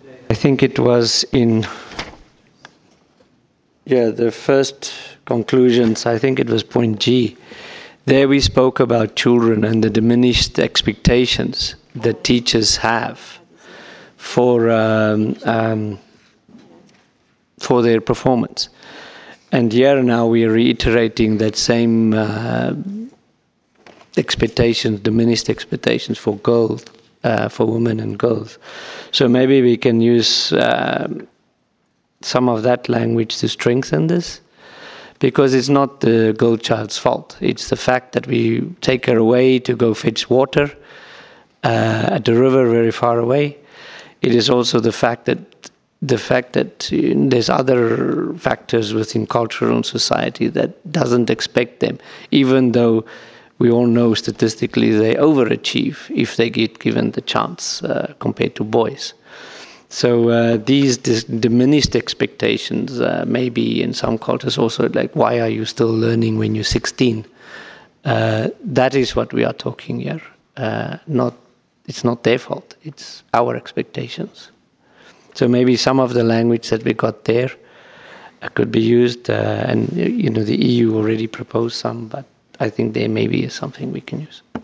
I think it was in the first conclusions. I think it was point G. There we spoke about children and the diminished expectations that teachers have for their performance. And here now we are reiterating that same expectations, diminished expectations for girls, for women and girls. So maybe we can use some of that language to strengthen this, because it's not the girl child's fault. It's the fact that we take her away to go fetch water at the river very far away. It is also the fact that there's other factors within cultural and society that doesn't expect them, even though we all know statistically they overachieve if they get given the chance compared to boys. So these diminished expectations, maybe in some cultures also, like, why are you still learning when you're 16? That is what we are talking here. It's not their fault, it's our expectations. So maybe some of the language that we got there could be used, and the EU already proposed some, but I think there maybe is something we can use.